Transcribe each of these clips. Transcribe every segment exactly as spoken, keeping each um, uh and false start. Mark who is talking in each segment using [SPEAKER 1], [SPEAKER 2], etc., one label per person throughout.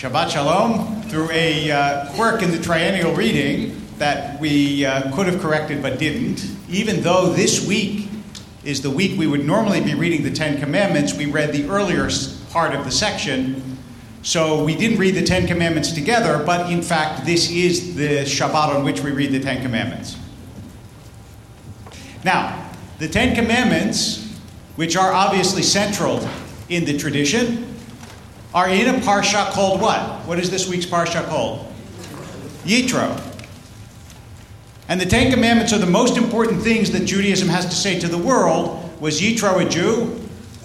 [SPEAKER 1] Shabbat Shalom. Through a uh, quirk in the triennial reading that we uh, could have corrected but didn't, even though this week is the week we would normally be reading the Ten Commandments, we read the earlier part of the section. So we didn't read the Ten Commandments together, but in fact this is the Shabbat on which we read the Ten Commandments. Now, the Ten Commandments, which are obviously central in the tradition, are in a parsha called what? What is this week's parsha called? Yitro. And the Ten Commandments are the most important things that Judaism has to say to the world. Was Yitro a Jew?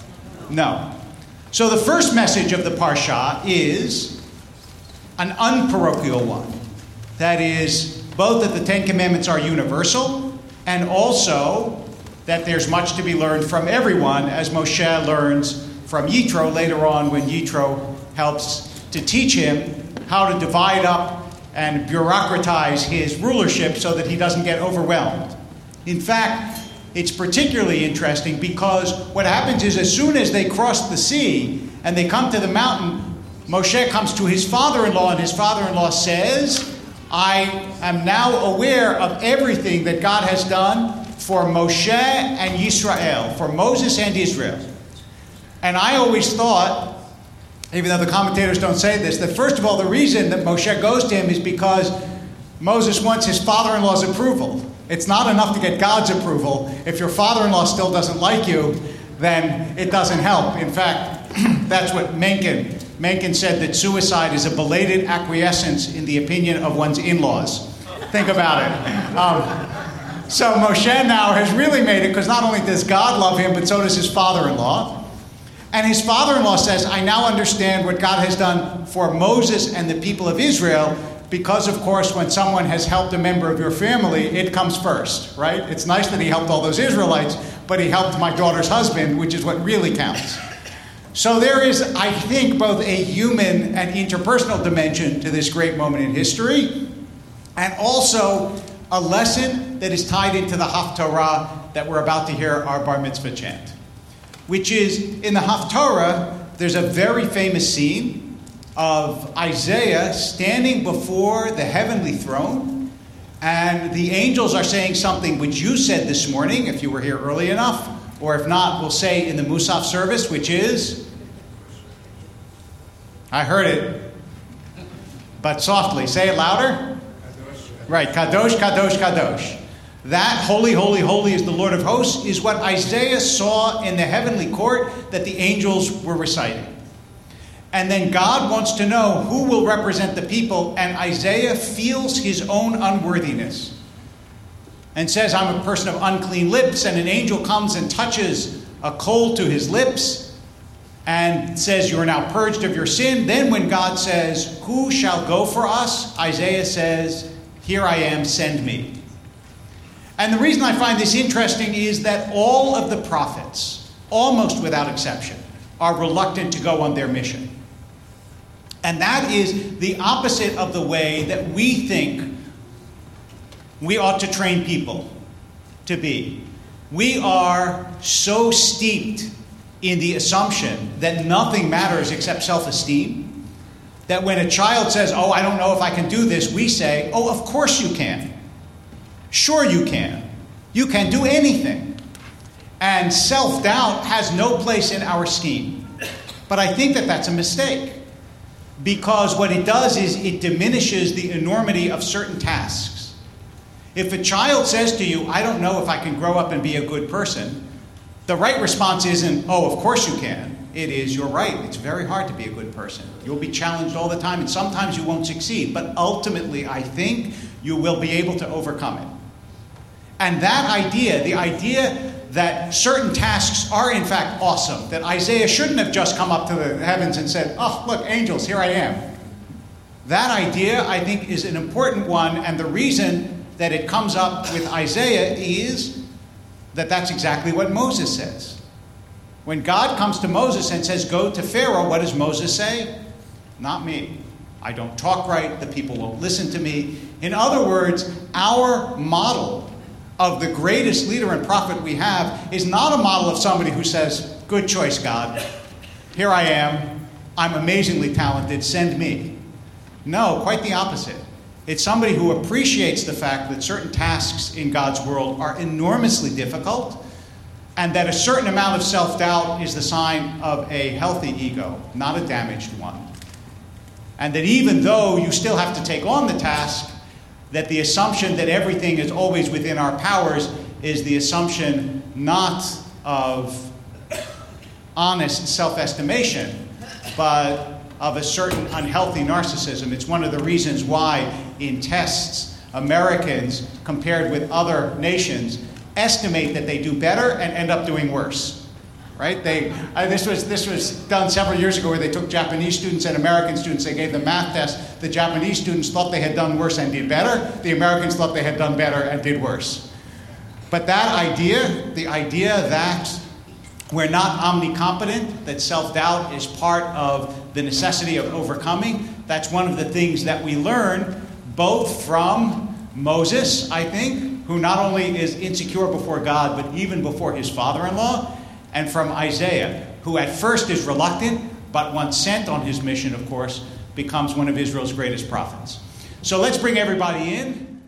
[SPEAKER 1] No. So the first message of the parsha is an unparochial one. That is, both that the Ten Commandments are universal, and also that there's much to be learned from everyone, as Moshe learns from Yitro later on, when Yitro helps to teach him how to divide up and bureaucratize his rulership so that he doesn't get overwhelmed. In fact, it's particularly interesting because what happens is as soon as they cross the sea and they come to the mountain, Moshe comes to his father-in-law, and his father-in-law says, I am now aware of everything that God has done for Moshe and Yisrael, for Moses and Israel. And I always thought, even though the commentators don't say this, that first of all, the reason that Moshe goes to him is because Moses wants his father-in-law's approval. It's not enough to get God's approval. If your father-in-law still doesn't like you, then it doesn't help. In fact, that's what Mencken, Mencken said, that suicide is a belated acquiescence in the opinion of one's in-laws. Think about it. Um, so Moshe now has really made it, because not only does God love him, but so does his father-in-law. And his father-in-law says, I now understand what God has done for Moses and the people of Israel, because, of course, when someone has helped a member of your family, it comes first, right? It's nice that he helped all those Israelites, but he helped my daughter's husband, which is what really counts. So there is, I think, both a human and interpersonal dimension to this great moment in history, and also a lesson that is tied into the Haftarah that we're about to hear our Bar Mitzvah chant, which is, in the Haftarah, there's a very famous scene of Isaiah standing before the heavenly throne, and the angels are saying something which you said this morning, if you were here early enough, or if not, we'll say in the Musaf service, which is, I heard it, but softly, say it louder. Kadosh. Right, Kadosh, Kadosh, Kadosh. That holy, holy, holy is the Lord of hosts is what Isaiah saw in the heavenly court that the angels were reciting. And then God wants to know who will represent the people, and Isaiah feels his own unworthiness and says, I'm a person of unclean lips, and an angel comes and touches a coal to his lips and says, you are now purged of your sin. Then when God says, who shall go for us? Isaiah says, here I am, send me. And the reason I find this interesting is that all of the prophets, almost without exception, are reluctant to go on their mission. And that is the opposite of the way that we think we ought to train people to be. We are so steeped in the assumption that nothing matters except self-esteem, that when a child says, oh, I don't know if I can do this, we say, oh, of course you can. Sure you can. You can do anything. And self-doubt has no place in our scheme. But I think that that's a mistake. Because what it does is it diminishes the enormity of certain tasks. If a child says to you, I don't know if I can grow up and be a good person, the right response isn't, oh, of course you can. It is, you're right. It's very hard to be a good person. You'll be challenged all the time, and sometimes you won't succeed. But ultimately, I think you will be able to overcome it. And that idea, the idea that certain tasks are in fact awesome, that Isaiah shouldn't have just come up to the heavens and said, oh, look, angels, here I am. That idea, I think, is an important one, and the reason that it comes up with Isaiah is that that's exactly what Moses says. When God comes to Moses and says, go to Pharaoh, what does Moses say? Not me. I don't talk right, the people won't listen to me. In other words, our model of the greatest leader and prophet we have is not a model of somebody who says, good choice, God. Here I am. I'm amazingly talented, send me. No, quite the opposite. It's somebody who appreciates the fact that certain tasks in God's world are enormously difficult, and that a certain amount of self-doubt is the sign of a healthy ego, not a damaged one. And that even though you still have to take on the task, that the assumption that everything is always within our powers is the assumption not of honest self-estimation, but of a certain unhealthy narcissism. It's one of the reasons why in tests, Americans, compared with other nations, estimate that they do better and end up doing worse. Right? They, uh, this was this was done several years ago where they took Japanese students and American students. They gave them math tests. The Japanese students thought they had done worse and did better. The Americans thought they had done better and did worse. But that idea, the idea that we're not omnicompetent, that self-doubt is part of the necessity of overcoming, that's one of the things that we learn both from Moses, I think, who not only is insecure before God, but even before his father-in-law, and from Isaiah, who at first is reluctant, but once sent on his mission, of course, becomes one of Israel's greatest prophets. So let's bring everybody in.